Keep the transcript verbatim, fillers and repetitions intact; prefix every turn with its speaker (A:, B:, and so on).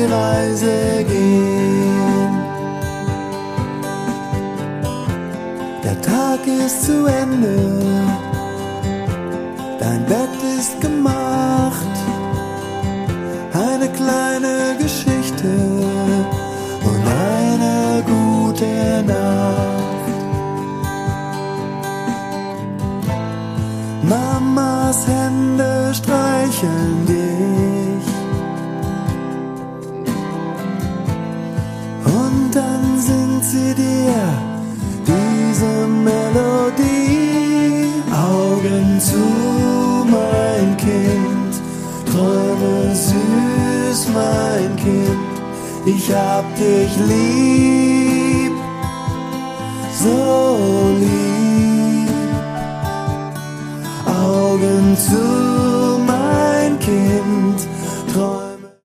A: die Reise gehen. Der Tag ist zu Ende, dein Bett ist gemacht, eine kleine Geschichte und eine gute Nacht. Mamas Hände streicheln dich und dann singt sie dir diese Melodie. Augen zu, mein Kind, träume süß, mein Kind, ich hab dich lieb, so lieb. Augen zu,